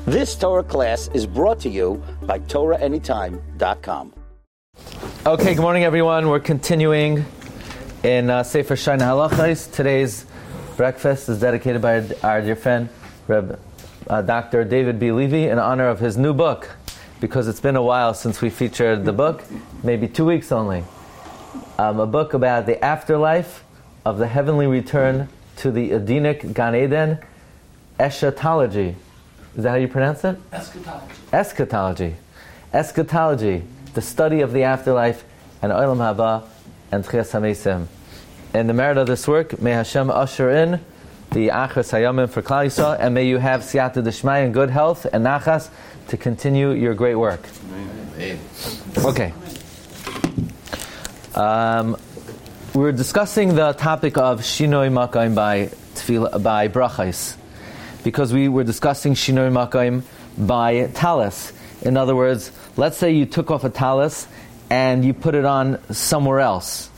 This Torah class is brought to you by TorahAnytime.com. Okay, good morning, everyone. We're continuing in Sefer Shana Halachos. Today's breakfast is dedicated by our dear friend, Dr. David B. Levy, in honor of his new book, because it's been a while since we featured the book, maybe 2 weeks only. A book about the afterlife of the heavenly return to the Edenic Gan Eden, eschatology. Is that how you pronounce it? Eschatology. Eschatology, the study of the afterlife, and Olam Haba, and Tchias HaMeisim. In the merit of this work, may Hashem usher in the Achas Hayamim for Klal Yisrael, and may you have Siyata D'Shmaya and good health and Nachas to continue your great work. Amen. Okay. We were discussing the topic of Shinoi Makayim by Brachos, because we were discussing Shinoi Makayim by Talis. In other words, let's say you took off a talis and you put it on somewhere else.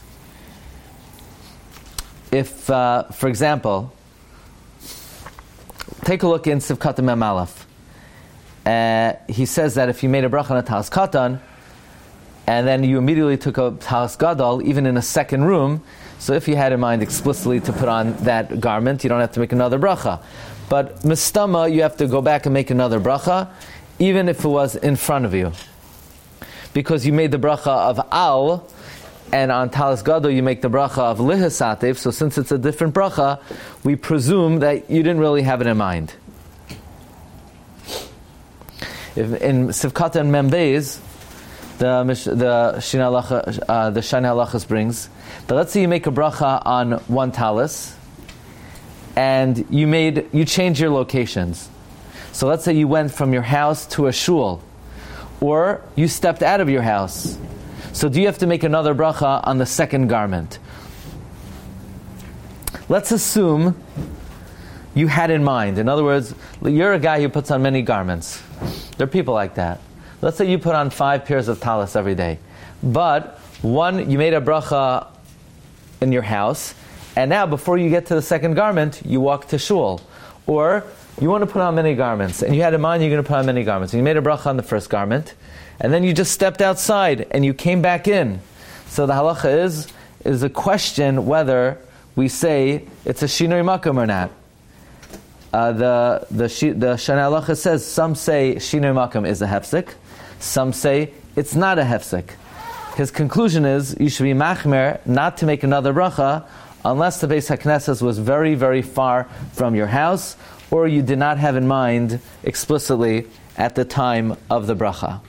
If, for example, take a look in Sivkat Mem Aleph. He says that if you made a bracha on a talis katan, and then you immediately took a talis gadol, even in a second room, so if you had in mind explicitly to put on that garment, you don't have to make another bracha. But mistama, you have to go back and make another bracha, even if it was in front of you. Because you made the bracha of al, and on talis gadol you make the bracha of lihisatev, so since it's a different bracha, we presume that you didn't really have it in mind. If in Sivkat and Mem Beis, the Shana Halachos brings that let's say you make a bracha on one talis, and you change your locations. So let's say you went from your house to a shul, or you stepped out of your house. So do you have to make another bracha on the second garment? Let's assume you had in mind. In other words, you're a guy who puts on many garments. There are people like that. Let's say you put on 5 pairs of talis every day. But one, you made a bracha in your house, and now before you get to the second garment, you walk to shul. Or you want to put on many garments, and you had in mind you're going to put on many garments. And you made a bracha on the first garment, and then you just stepped outside, and you came back in. So the halacha is a question whether we say it's a shinoi makam or not. The Shana Halacha says, some say shinoi makam is a hefsek, some say it's not a hefsek. His conclusion is you should be machmer not to make another bracha unless the Beis HaKnesses was very, very far from your house, or you did not have in mind explicitly at the time of the bracha.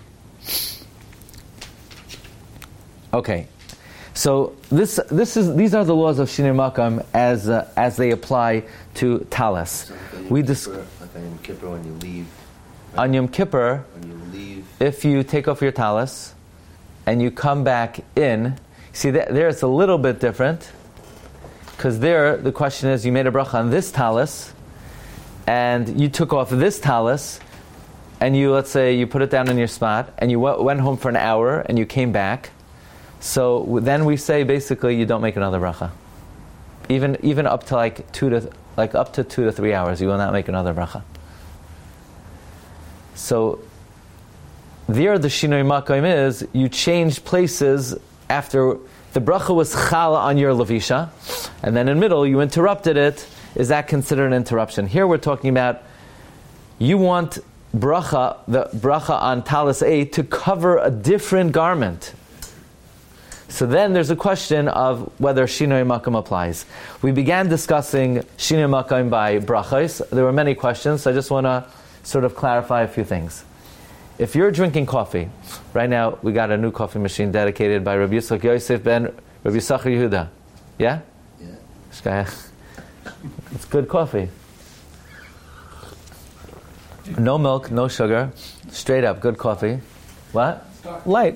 Okay, so these are the laws of Shinoi Makam as they apply to talis. Like on Yom Kippur when you leave. On Yom Kippur, when you leave, if you take off your talis and you come back in, see there it's a little bit different, because there the question is you made a bracha on this talis, and you took off this talis, and let's say you put it down in your spot, and you went home for an hour, and you came back. So then we say basically you don't make another bracha, even up to up to 2 to 3 hours, you will not make another bracha. So there the shinoi makayim is you change places after the bracha was chala on your levisha, and then in the middle you interrupted it. Is that considered an interruption? Here we're talking about you want the bracha on talis A to cover a different garment. So then there's a question of whether Shinoi Makam applies. We began discussing Shinoi Makam by brachos. There were many questions, so I just want to sort of clarify a few things. If you're drinking coffee, right now we got a new coffee machine dedicated by Rabbi Yitzchak Yosef ben Rabbi Yisachar Yehuda. Yeah? Yeah. It's good coffee. No milk, no sugar, straight up good coffee. What? Light.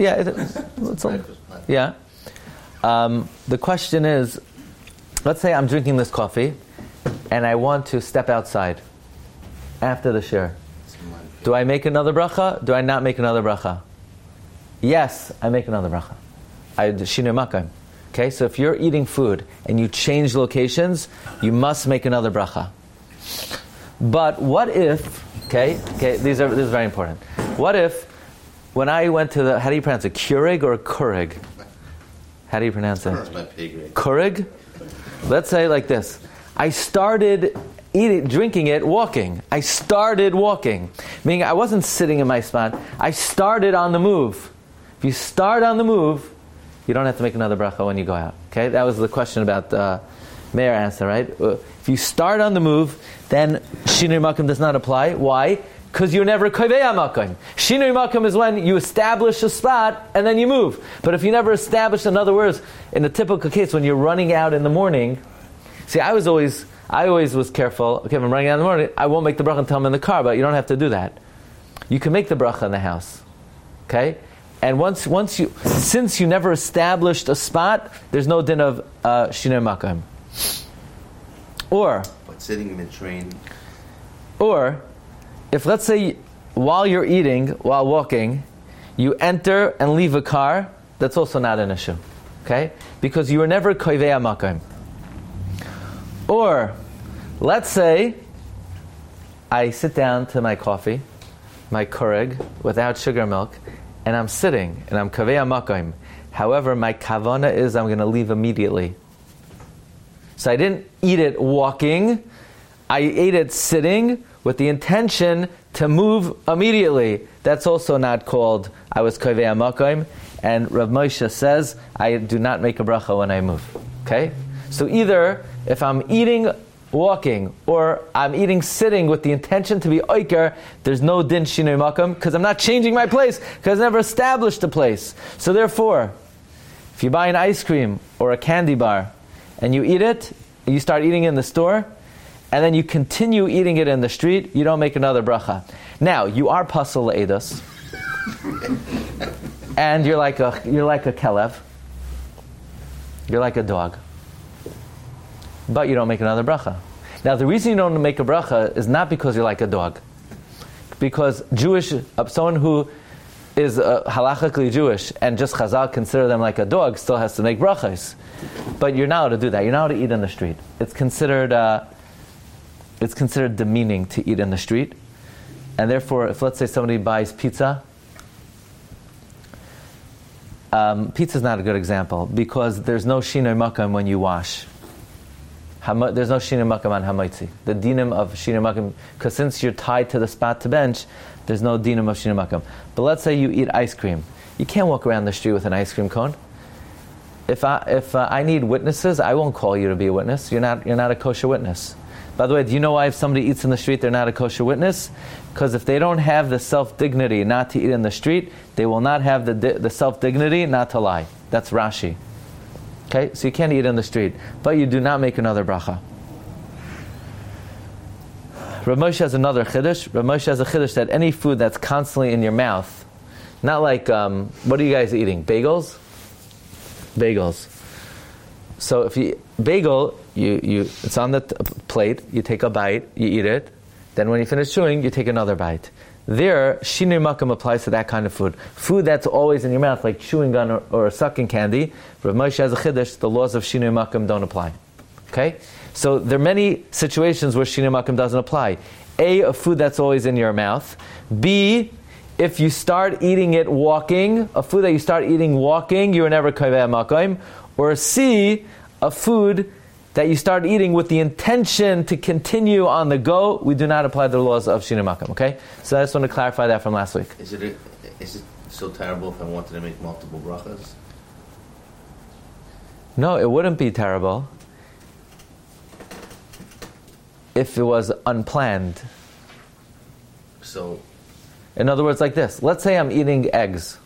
The question is, let's say I'm drinking this coffee and I want to step outside after the shir. Do I make another bracha? Do I not make another bracha? Yes, I make another bracha. I do shinoi makam. Okay, so if you're eating food and you change locations, you must make another bracha. But what if Okay, this is very important. What if, when I went to the, how do you pronounce it, Keurig or Keurig? How do you pronounce it? That's my pay grade. Keurig? Let's say like this. I started drinking it walking. I started walking. Meaning I wasn't sitting in my spot. I started on the move. If you start on the move, you don't have to make another bracha when you go out. Okay, that was the question about Meir answer, right? If you start on the move, then Shinui Makom does not apply. Why? Because you're never Kovei Makom. Shinui Makom is when you establish a spot and then you move. But if you never establish, in other words, in a typical case when you're running out in the morning, see, I always was careful. Okay, if I'm running out in the morning, I won't make the bracha until I'm in the car, but you don't have to do that. You can make the bracha in the house. Okay? And since you never established a spot, there's no din of Shinui Makom. Or, But sitting in the train. Or, if let's say while you're eating, while walking, you enter and leave a car, that's also not an issue. Okay? Because you were never Kovei Makom. Or, let's say I sit down to my coffee, my Keurig, without sugar milk, and I'm sitting, and I'm Kovei Makom. However, my kavana is I'm going to leave immediately. So I didn't eat it walking, I ate it sitting with the intention to move immediately. That's also not called I was Kovei Makom, and Rav Moshe says I do not make a bracha when I move. Okay? So either if I'm eating walking or I'm eating sitting with the intention to be oiker, there's no din shinui makom because I'm not changing my place because I never established a place. So therefore, if you buy an ice cream or a candy bar and you eat it, you start eating it in the store, and then you continue eating it in the street, you don't make another bracha. Now, you are pasal le'edos, and you're like a kelev, you're like a dog, but you don't make another bracha. Now, the reason you don't make a bracha is not because you're like a dog, because someone who is halachically Jewish and just Chazal consider them like a dog still has to make brachas. But you're not allowed to do that. You're not allowed to eat in the street. It's considered demeaning to eat in the street. And therefore, if let's say somebody buys pizza, pizza is not a good example because there's no shinui makom when you wash. There's no shinui makom on hamaitzi. The dinim of shinui makom, because since you're tied to the spot to bench, there's no dinim of shinui makom. But let's say you eat ice cream. You can't walk around the street with an ice cream cone. If I need witnesses, I won't call you to be a witness. You're not a kosher witness. By the way, do you know why if somebody eats in the street, they're not a kosher witness? Because if they don't have the self-dignity not to eat in the street, they will not have the self-dignity not to lie. That's Rashi. Okay, so you can't eat in the street, but you do not make another bracha. Rav Moshe has another chiddush. Rav Moshe has a chiddush that any food that's constantly in your mouth, not like, what are you guys eating? Bagels? Bagels. So if you bagel, it's on the plate. You take a bite, you eat it. Then when you finish chewing, you take another bite. There, shinui makom applies to that kind of food. Food that's always in your mouth, like chewing gum or sucking candy. Rav Moshe has a chiddush. The laws of shinui makom don't apply. Okay, so there are many situations where shinui makom doesn't apply. A food that's always in your mouth. B, if you start eating it walking, a food that you start eating walking, you are never kovei makom. Or C, a food that you start eating with the intention to continue on the go, we do not apply the laws of shinui makom. Okay, so I just want to clarify that from last week. Is it so terrible if I wanted to make multiple brachas? No, it wouldn't be terrible if it was unplanned. So, in other words, like this. Let's say I'm eating eggs,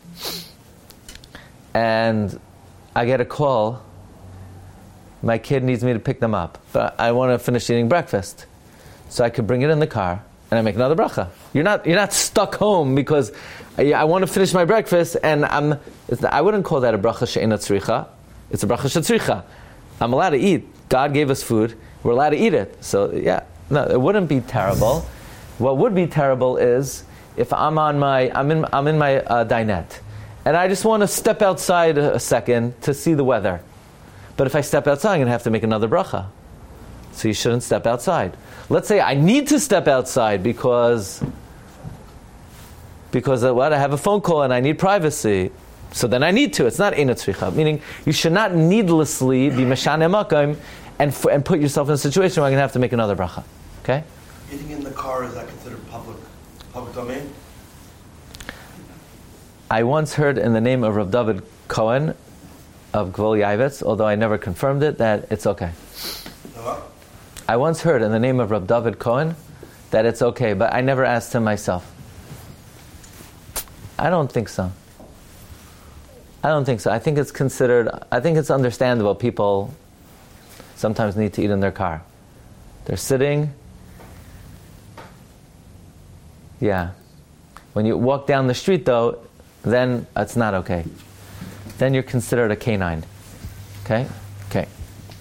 and I get a call. My kid needs me to pick them up, but I want to finish eating breakfast, so I could bring it in the car and I make another bracha. You're not stuck home because I want to finish my breakfast, and I wouldn't call that a bracha she'ena tzricha. It's a bracha she'tzricha. I'm allowed to eat. God gave us food. We're allowed to eat it. So yeah, no, it wouldn't be terrible. What would be terrible is if I'm in my dinette, and I just want to step outside a second to see the weather. But if I step outside, I'm going to have to make another bracha. So you shouldn't step outside. Let's say I need to step outside because what? I have a phone call and I need privacy. So then I need to. It's not eina tzricha. Meaning you should not needlessly be meshane makom and put yourself in a situation where you're going to have to make another bracha. Okay? Eating in the car, is that considered public domain? I once heard in the name of Rav David Cohen of Gvul Yavitz, although I never confirmed it, that it's okay. I once heard in the name of Rav David Cohen that it's okay, but I never asked him myself. I don't think so. I think it's understandable. People sometimes need to eat in their car. They're sitting. Yeah. When you walk down the street, though, then it's not okay. Then you're considered a canine. Okay? Okay.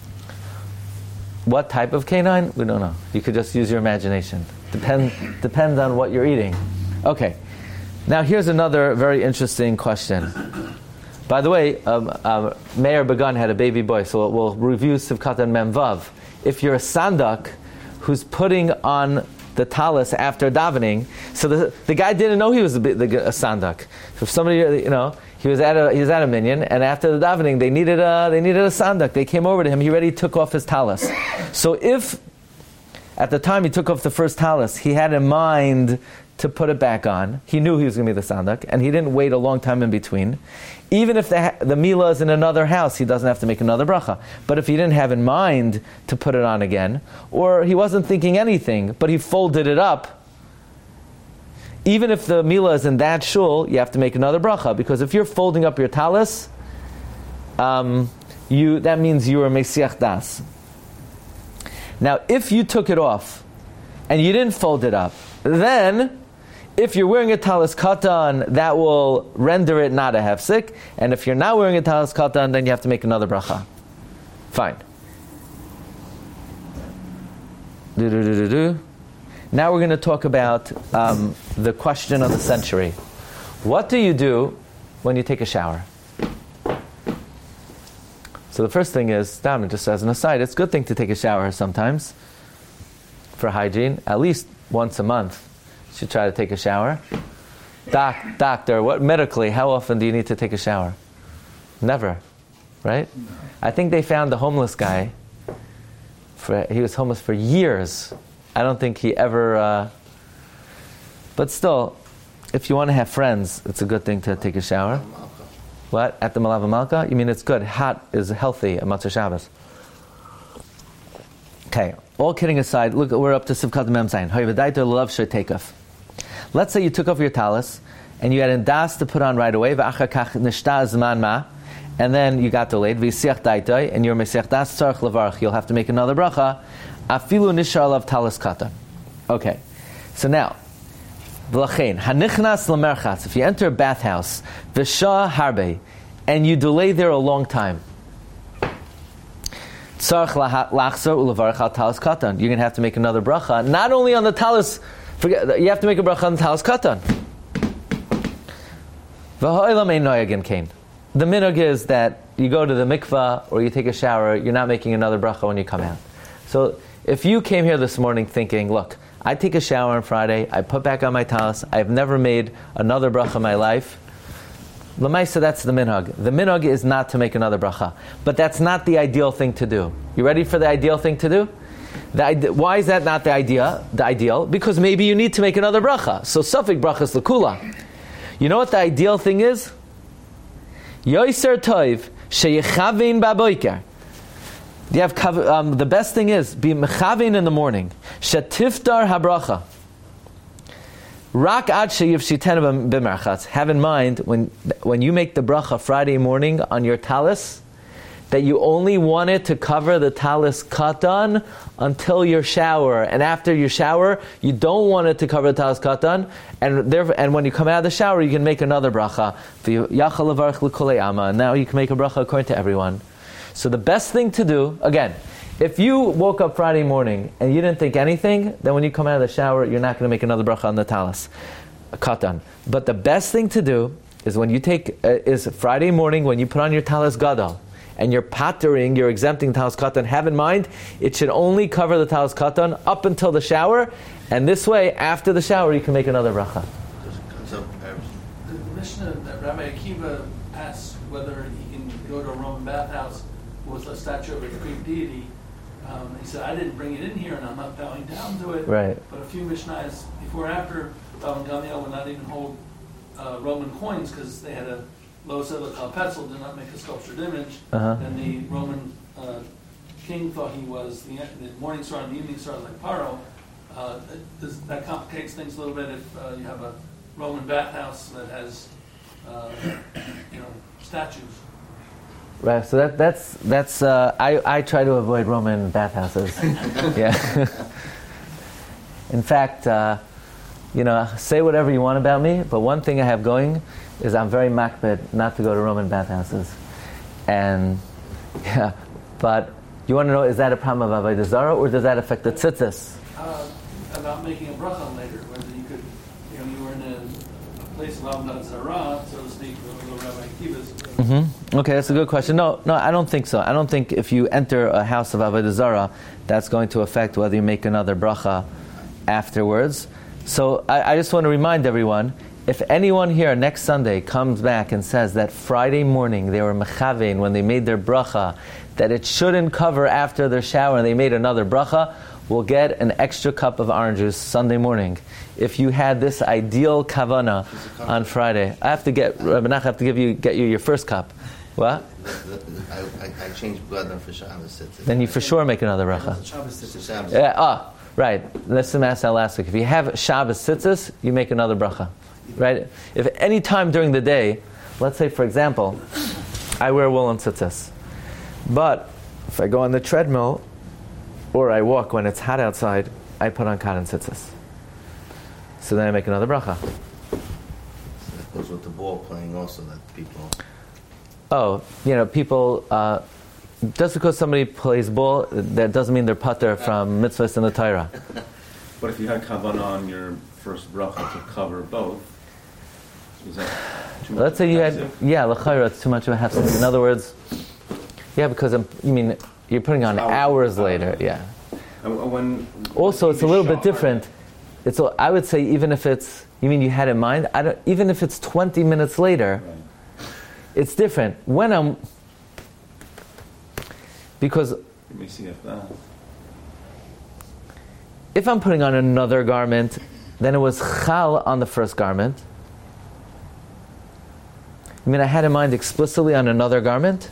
What type of canine? We don't know. You could just use your imagination. Depends on what you're eating. Okay. Now here's another very interesting question. By the way, Meir Begun had a baby boy, so we'll review Sivkat and Memvav. If you're a sandak who's putting on the talis after davening, so the guy didn't know he was a sandak. So if somebody, he was at a minyan, and after the davening they needed a sandak. They came over to him. He already took off his talis. So if at the time he took off the first talis, he had in mind to put it back on, he knew he was going to be the sandak, and he didn't wait a long time in between. Even if the milah is in another house, he doesn't have to make another bracha. But if he didn't have in mind to put it on again, or he wasn't thinking anything, but he folded it up, even if the milah is in that shul, you have to make another bracha, because if you're folding up your talis, that means you are mesiach das. Now, if you took it off and you didn't fold it up, then if you're wearing a talis katan, that will render it not a hefsek. And if you're not wearing a talis katan, then you have to make another bracha. Fine. Now we're going to talk about the question of the century. What do you do when you take a shower? So the first thing is, just as an aside, it's a good thing to take a shower sometimes for hygiene, at least once a month. You should try to take a shower. Doctor, medically, how often do you need to take a shower? Never, right? No. I think they found the homeless guy. He was homeless for years. I don't think he ever... but still, if you want to have friends, it's a good thing to take a shower. What? At the Malava Malka? You mean it's good. Hot is healthy at Matzah Shabbos. Okay, all kidding aside, look, we're up to Sivkat Mem Zayin. Hoyvadaita love sheitekaf. Let's say you took off your talis and you had a das to put on right away, v'achar kach nishta zman ma, and then you got delayed, v'yisiach daitoi, and you're mesiach das tzarich levarach, you'll have to make another bracha, afilu nishar lav talis katan. Okay, so now, v'lachein, hanichnas l'merchatz, if you enter a bathhouse, v'shah harbe, and you delay there a long time, tzarich lachzor ulevarach al talis katan, you're going to have to make another bracha, not only on the talis. You have to make a bracha on the talis katan. The minhag is that you go to the mikvah or you take a shower, you're not making another bracha when you come out. So if you came here this morning thinking, look, I take a shower on Friday, I put back on my talis, I've never made another bracha in my life, l'maisa, that's the minhag. The minhag is not to make another bracha. But that's not the ideal thing to do. You ready for the ideal thing to do? Why is that not the ideal? Because maybe you need to make another bracha. So safek brachas lekula. You know what the ideal thing is? Yoiser toiv sheyechavin baboiker. You have the best thing is be mechavin in the morning. Shetiftar habracha. Rak ad sheyivshitenu b'merchatz. Have in mind when you make the bracha Friday morning on your talis, that you only want it to cover the talis katan until your shower, and after your shower, you don't want it to cover the talis katan, and when you come out of the shower, you can make another bracha. And now you can make a bracha according to everyone. So the best thing to do, again, if you woke up Friday morning and you didn't think anything, then when you come out of the shower, you're not going to make another bracha on the talis katan. But the best thing to do is when you is Friday morning when you put on your talis gadol, and you're pattering, you're exempting Talis Katan, have in mind, it should only cover the Talis Katan up until the shower, and this way, after the shower, you can make another bracha. So, The Mishnah that Rabbi Akiva asks whether he can go to a Roman bathhouse with a statue of a Greek deity. He said, I didn't bring it in here and I'm not bowing down to it. Right. But a few Mishnahs before and after, Bava and Gamliel would not even hold Roman coins because they had a low silicon pencil, did not make a sculptured image. And the Roman king thought he was the morning star and the evening star like Paro. That complicates things a little bit if you have a Roman bathhouse that has statues. Right, so that's I try to avoid Roman bathhouses. Yeah. In fact, say whatever you want about me, but one thing I have going is I'm very makbid not to go to Roman bathhouses. And but you want to know, is that a problem of Avodah Zarah or does that affect the tzitzis? About making a bracha later, whether you could, you were in a place of Avodah Zarah, so to speak, the Rabbi Akiva's. Mm-hmm. Okay, that's a good question. No, I don't think so. I don't think if you enter a house of Avodah Zarah, that's going to affect whether you make another bracha afterwards. So I just want to remind everyone, if anyone here next Sunday comes back and says that Friday morning they were mechavein when they made their bracha, that it shouldn't cover after their shower and they made another bracha, we'll get an extra cup of orange juice Sunday morning. If you had this ideal kavana on Friday, I have to get you your first cup. What? I changed blood for Shabbos. Then you for sure make another bracha. Yeah. Right. Listen, ask that last week. If you have Shabbos tzitzis, you make another bracha. Right? If any time during the day, let's say for example, I wear woolen tzitzis, but if I go on the treadmill or I walk when it's hot outside, I put on cotton tzitzis. So then I make another bracha. So that goes with the ball playing also, that people... Oh, people... just because somebody plays ball, that doesn't mean they're pater from mitzvahs in the Torah. But if you had kavanah on your first bracha to cover both, is that too much? Let's say you had... l'chayra, it's too much of a hefsek. In other words... Yeah, because you're putting on hours later, yeah. Also, it's a little bit different. I would say even if it's, you mean you had in mind? Even if it's 20 minutes later, right. It's different. Because if I'm putting on another garment, then it was chal on the first garment. I had in mind explicitly on another garment,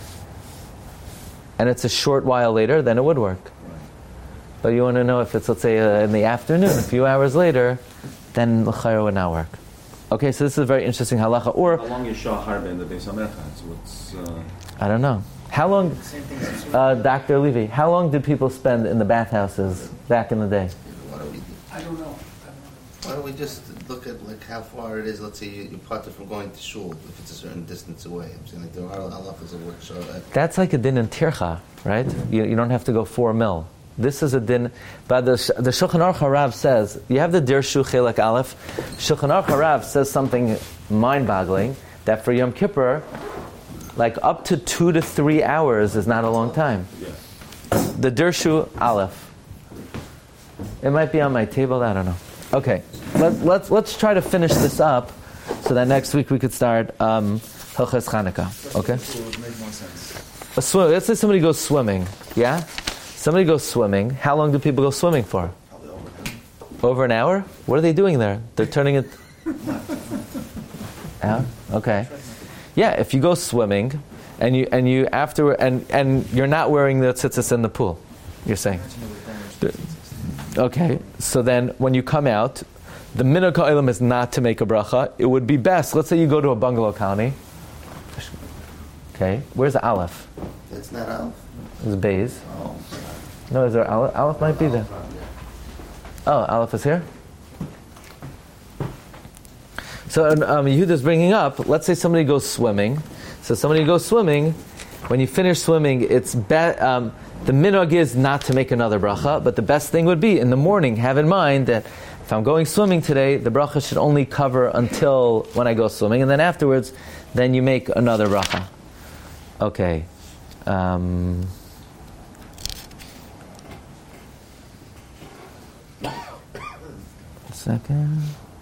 and it's a short while later, then it would work. Right. But you want to know if it's, let's say, in the afternoon, a few hours later, then l'chayra would not work. Okay, so this is a very interesting halacha. Or how long is Shah Harbe in the Beis HaMerchatz? I don't know. How long, Dr. Levy, how long did people spend in the bathhouses back in the day? I don't know. Why don't we just look at how far it is? Let's say you part from going to shul if it's a certain distance away. I'm saying there are halachas of what show that. That's like a din in tircha, right? You don't have to go 4 mil. This is a din. But the Shulchan Aruch Harav says, you have the Dirshu Chelek Aleph. Shulchan Aruch Harav says something mind-boggling, that for Yom Kippur, like up to 2 to 3 hours is not a long time. The Dirshu Aleph. It might be on my table, I don't know. Okay, let's try to finish this up so that next week we could start Hilchos Chanukah. Okay? Let's say somebody goes swimming. Yeah? Somebody goes swimming. How long do people go swimming for? Over an hour? What are they doing there? They're turning it... Hour? Okay. Yeah, if you go swimming and you after and you're not wearing the tzitzis in the pool, you're saying. Okay, so then when you come out, the minhag ha'olam is not to make a bracha. It would be best. Let's say you go to a bungalow colony. Okay, where's the aleph? It's not aleph. It's bays. Oh. No, is there aleph? Aleph might be there. Oh, aleph is here. So Yehuda's bringing up. Let's say somebody goes swimming. So somebody goes swimming. When you finish swimming, it's the minhag is not to make another bracha, but the best thing would be in the morning, have in mind that if I'm going swimming today, the bracha should only cover until when I go swimming, and then afterwards, then you make another bracha. Okay. Second.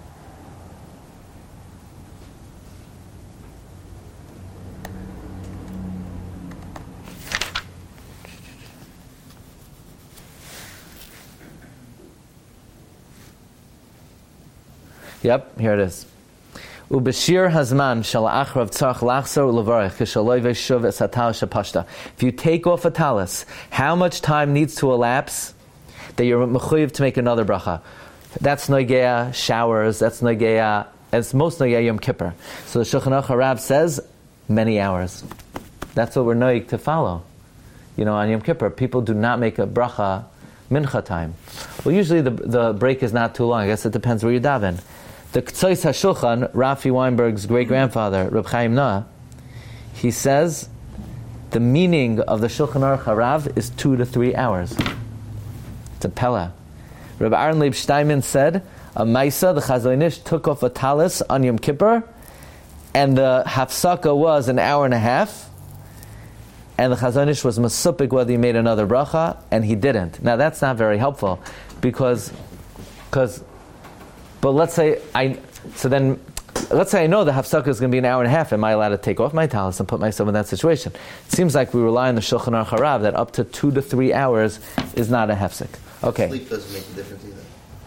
Yep, here it is. Ubashir hazman shel achrav tzarch lachzor ulevarech kishaloi veshuv es hatal shepashta. If you take off a talis, how much time needs to elapse that you're mechuyev to make another bracha? That's nogeya showers. That's nogeya. It's most nogeya Yom Kippur. So the Shulchan Aruch Harav says many hours. That's what we're noig to follow. You know, on Yom Kippur, people do not make a bracha mincha time. Well, usually the break is not too long. I guess it depends where you daven. The Ktsois HaShulchan, Rafi Weinberg's great-grandfather, Reb Chaim Noah, he says the meaning of the Shulchan Aruch Harav is 2 to 3 hours. It's a pella. Reb Aaron Leib Steinman said, a Maisa, the Chazon Ish, took off a talis on Yom Kippur, and the hafsaka was an hour and a half, and the Chazon Ish was masupik whether he made another bracha, and he didn't. Now that's not very helpful, but let's say I know the hafsaka is going to be an hour and a half. Am I allowed to take off my talis and put myself in that situation? It seems like we rely on the Shulchan Aruch Harav that up to 2 to 3 hours is not a hefsek. Okay. Sleep doesn't make a difference either.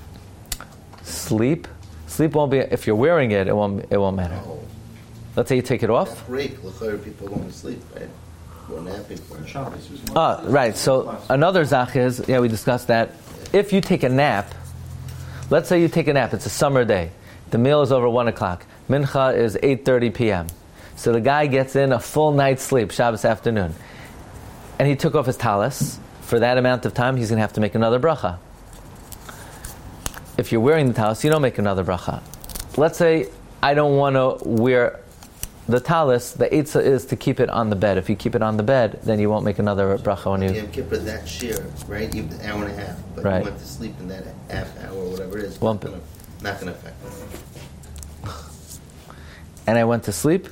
Sleep won't be. If you're wearing it, it won't matter. Oh. Let's say you take it off. That break, l'chayr, people going to sleep, right? Or napping for it. Right. So another zach is, we discussed that. If you take a nap, let's say you take a nap. It's a summer day. The meal is over 1 o'clock. Mincha is 8:30 p.m. So the guy gets in a full night's sleep, Shabbos afternoon, and he took off his talis. For that amount of time, he's going to have to make another bracha. If you're wearing the talis, you don't make another bracha. Let's say I don't want to wear the talis. The eitzah is to keep it on the bed. If you keep it on the bed, then you won't make another bracha when you... Yom Kippur, that shear, right? Even an hour and a half. But right. You went to sleep in that half hour or whatever it is. Not going to affect it. And I went to sleep?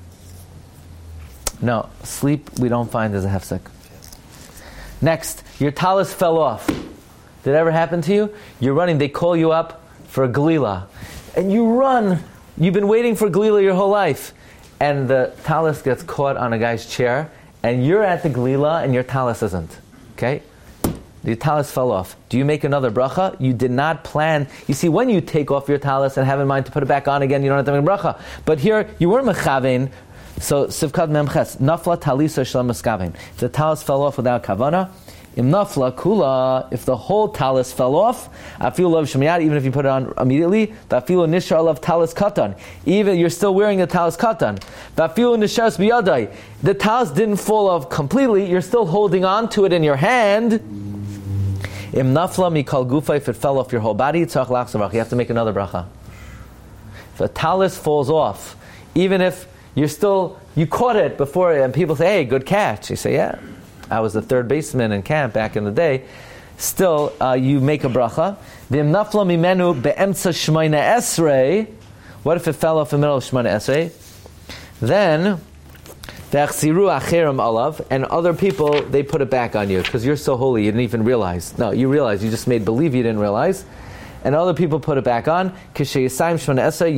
No, sleep we don't find as a hefsek. Next, your talis fell off. Did it ever happen to you? You're running, they call you up for a galila. And you run. You've been waiting for galila your whole life. And the talis gets caught on a guy's chair, and you're at the galila, and your talis isn't. Okay? The talis fell off. Do you make another bracha? You did not plan. You see, when you take off your talis and have in mind to put it back on again, you don't have to make a bracha. But here, you were mechavein. So, Sivkad Memches, Nafla Talisa Shlam Meskavein. If the talis fell off without kavana, Im Nafla Kula, if the whole talis fell off, Afilu Lav Shemiyad, even if you put it on immediately, Vafilu Nishar Lav Talis Katan, even you're still wearing the talis Katan, Vafilu Nishar Biyadai, the talis didn't fall off completely, you're still holding on to it in your hand. Im Nafla Mikal Gufa, if it fell off your whole body, Tzach Lachzavach, you have to make another bracha. If a talis falls off, even if you caught it before, and people say, hey, good catch. You say, yeah, I was the third baseman in camp back in the day. Still, you make a bracha. V'im nafla mimenu be'emtza shmoina esrei. What if it fell off in the middle of shmoina esrei? Then, ve'achziru acherim alav, and other people, they put it back on you, because you're so holy, you didn't even realize. No, you realized, you just made believe you didn't realize. And other people put it back on. You feel around the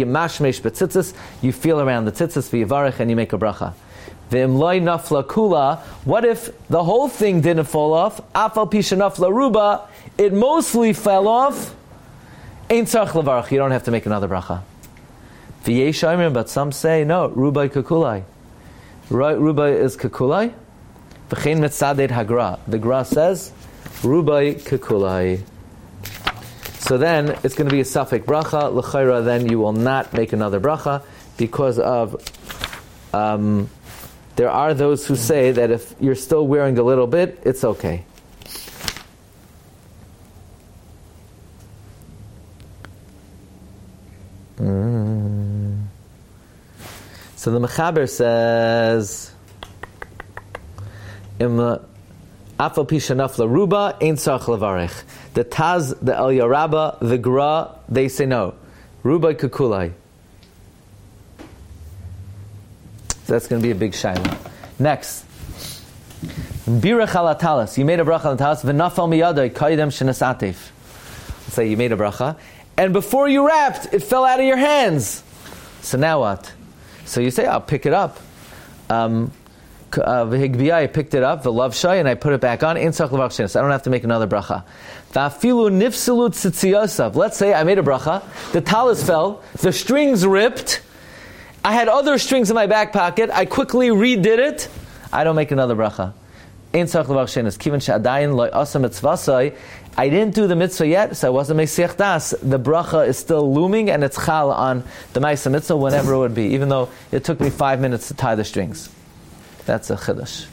tzitzis v'yivarech and you make a bracha. V'imloi nafla kula. What if the whole thing didn't fall off? Afal pisha nafla ruba. It mostly fell off. Ein tzarich levarach. You don't have to make another bracha. V'yesh omrim, but some say no. Ruba kakulai. Ruba is kakulai. V'chein mitzaded hagra. The gra says ruba kakulai. So then it's going to be a suffix bracha. L'chayra, then you will not make another bracha because of. There are those who say that if you're still wearing a little bit, it's okay. So the Mechaber says, Afal pisha nafla ruba ein tzarich levarech. The Taz, the El Yaraba, the Gra, they say no. Ruba kakulai. So that's going to be a big shaila. Next, Birach ala talis. You made a bracha on the talis. V'nafal miyadai kaidem shenasatif. Say you made a bracha, and before you wrapped, it fell out of your hands. So now what? So you say, I'll pick it up. V'higbiyah, I picked it up, v'lav shay, and I put it back on. In tzach l'vach shenas. I don't have to make another bracha. V'afilu nifsilu tzitziyasav. Let's say I made a bracha, the talis fell, the strings ripped, I had other strings in my back pocket, I quickly redid it, I don't make another bracha. In tzach l'vach shenas. Kivan she'adayin lo asa mitzvasai. I didn't do the mitzvah yet, so I wasn't mesiach das. The bracha is still looming, and it's chal on the ma'aseh mitzvah whenever it would be, even though it took me 5 minutes to tie the strings. That's a chiddush.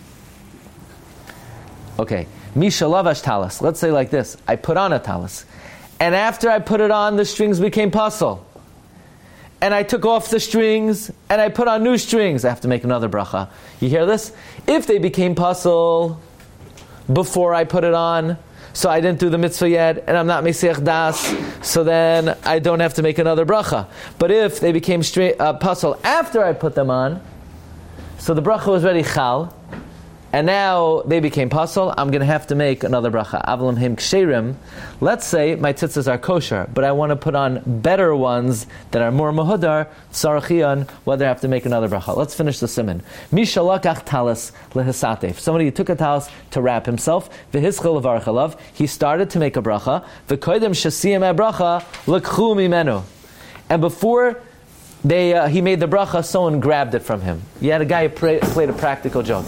Okay, misha lavash talis. Let's say like this: I put on a talis, and after I put it on, the strings became pasul. And I took off the strings, and I put on new strings. I have to make another bracha. You hear this? If they became pasul before I put it on, so I didn't do the mitzvah yet, and I'm not mesiach das, so then I don't have to make another bracha. But if they became pasul after I put them on, so the bracha was already chal, and now they became pasul, I'm going to have to make another bracha. Avlam him ksherim. Let's say my tzitzis are kosher, but I want to put on better ones that are more mahudar, tzarachian, whether I have to make another bracha. Let's finish the siman. Misha lakach talis lehisatef. Somebody who took a talis to wrap himself, v'hischel levarchalav, he started to make a bracha, v'koidem shasiyim bracha lekchu mimenu. And before he made the bracha, someone grabbed it from him. You had a guy who played a practical joke.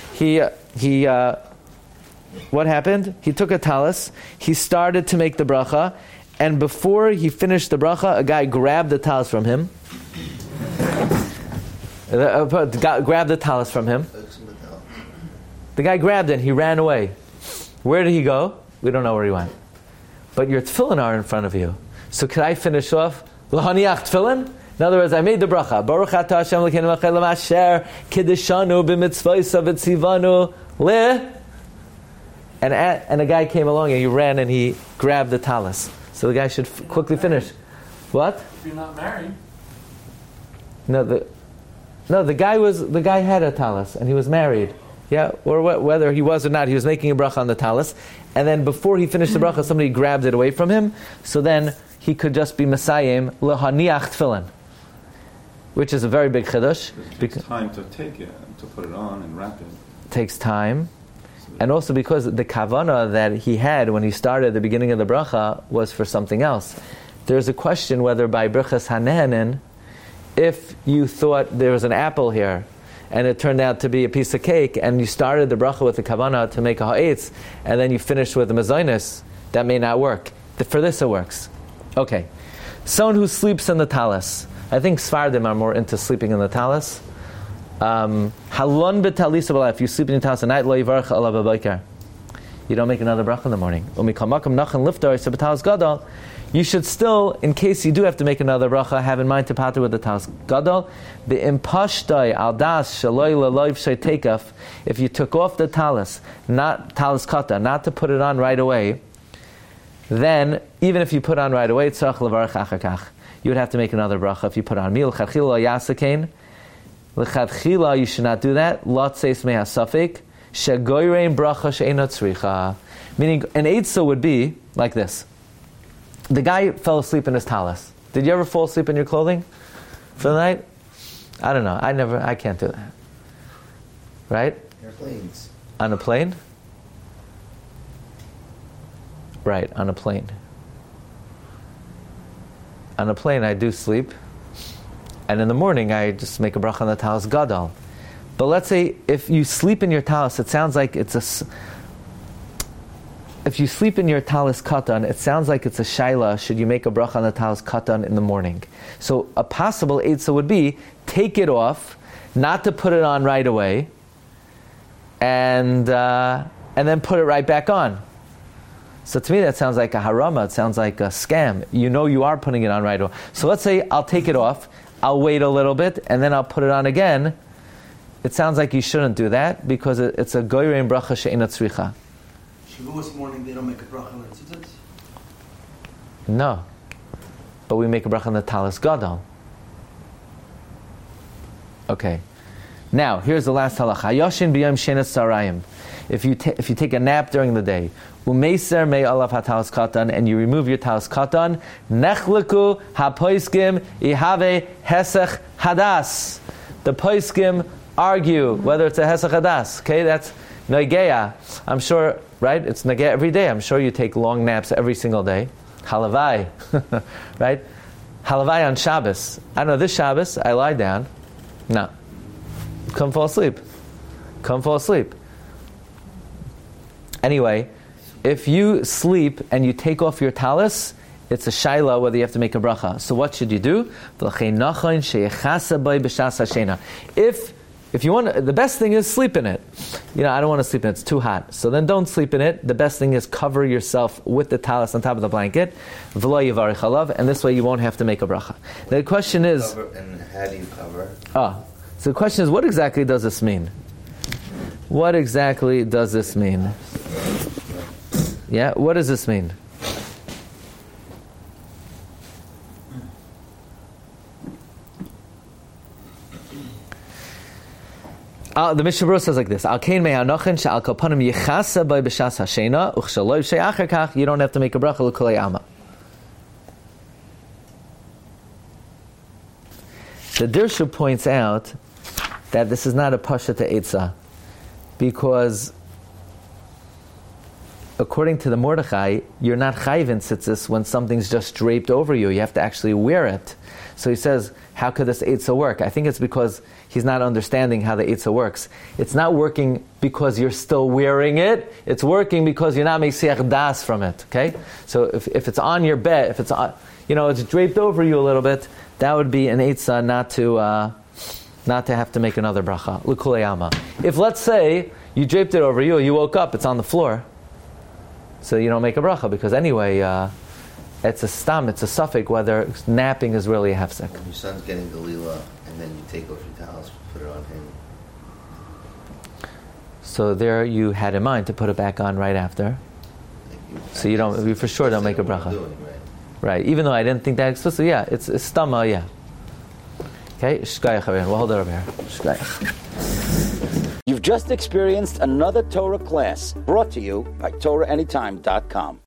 What happened? He took a talis, he started to make the bracha, and before he finished the bracha, a guy grabbed the talis from him. Grabbed the talis from him. The guy grabbed it and he ran away. Where did he go? We don't know where he went. But your tefillin are in front of you. So could I finish off? L'haniach tefillin? In other words, I made the bracha. Baruch atah Hashem Elokeinu melech asher kiddeshanu b'mitzvaysav v'tzivanu le. And a guy came along and he ran and he grabbed the talis. So the guy should quickly finish. What? If you're not married. No, the guy had a talis and he was married. Yeah, or whether he was or not, he was making a bracha on the talis, and then before he finished the bracha, somebody grabbed it away from him. So then he could just be mesayim lehaniach tefillin, which is a very big chiddush. It takes time to take it, to put it on and wrap it. Takes time. And also because the kavana that he had when he started the beginning of the bracha was for something else. There's a question whether by Birchas Hanehanin, if you thought there was an apple here, and it turned out to be a piece of cake, and you started the bracha with the kavana to make a ha'etz, and then you finished with the mezainis, that may not work. For this it works. Okay. Someone who sleeps in the talis. I think Sfardim are more into sleeping in the talis. Halon b'talisa b'layif. If you sleep in the talis at night, lo yivarach alav b'boker. You don't make another bracha in the morning. Umikal makam nachan liftar so b'talis gadol. You should still, in case you do have to make another bracha, have in mind to pater with the talis gadol. Be'impashtai al das shaloi laloiv sheitekaf. If you took off the talis, not talis kata, not to put it on right away, then even if you put on right away, tzarach levarach achakach. You would have to make another bracha if you put on meal. L'chadchila yasakein. L'chadchila, you should not do that. Lot seis mei hasafik. Shegoyrein bracha she'ena tzricha. Meaning, an eitzah would be like this. The guy fell asleep in his talis. Did you ever fall asleep in your clothing for the night? I don't know. I can't do that. Right? Airplanes. On a plane? Right, on a plane. On a plane, I do sleep, and in the morning, I just make a bracha on the talis gadol. But let's say if you sleep in your talis, it sounds like it's a. If you sleep in your talis katan, it sounds like it's a shaila. Should you make a bracha on the talis katan in the morning? So a possible eitzah would be take it off, not to put it on right away, and then put it right back on. So to me that sounds like a harama, it sounds like a scam. You know you are putting it on right away. So let's say I'll take it off, I'll wait a little bit, and then I'll put it on again. It sounds like you shouldn't do that, because it's a goyrein bracha she'ena tzricha. Shavuos morning they don't make a bracha on the tzitzit? No. But we make a bracha on the talis gadol. Okay. Now, here's the last halacha. Yoshin b'yom shenas sarayim. If you take a nap during the day, umeiser me alav hatalas katan, and you remove your talas katan, nechliku hapoiskim ihave hesech hadas. The poiskim argue whether it's a hesech hadas. Okay, that's nageya. I'm sure, right? It's nageya every day. I'm sure you take long naps every single day. Halavai, right? Halavai on Shabbos. I don't know, this Shabbos, I lie down. No. Come fall asleep. Come fall asleep. Anyway, if you sleep and you take off your talis, it's a shaila whether you have to make a bracha. So what should you do? If you want, the best thing is sleep in it. I don't want to sleep in it, it's too hot. So then don't sleep in it. The best thing is cover yourself with the talis on top of the blanket. And this way you won't have to make a bracha. The question is... And how do you cover? So the question is, what exactly does this mean? What exactly does this mean? Yeah, what does this mean? The Mishnah Berurah says like this: Al kein me'anochen she'al kapanim yichasa by b'shas hashena uchshaloi she'acher kach. You don't have to make a bracha l'kulei alma. The Dirshu points out that this is not a pasha to Eitzah, because according to the Mordechai, you're not chayiv in tzitzis when something's just draped over you. You have to actually wear it. So he says, how could this Eitzah work? I think it's because he's not understanding how the Eitzah works. It's not working because you're still wearing it. It's working because you're not mesiach das from it. Okay? So if it's on your bed, if it's on, it's draped over you a little bit, that would be an Eitzah not to have to make another bracha. L'kulei alma. If, let's say, you draped it over you, you woke up, it's on the floor, so you don't make a bracha, because anyway, it's a stam, it's a suffix, whether napping is really a hefsek. When your son's getting galila, and then you take off your towels, put it on him. So there you had in mind to put it back on right after. So you for sure don't make a bracha. Right, even though I didn't think that explicitly, yeah, it's stama, yeah. Okay, shkayach, we'll hold it over here. Shkayach. You've just experienced another Torah class brought to you by TorahAnytime.com.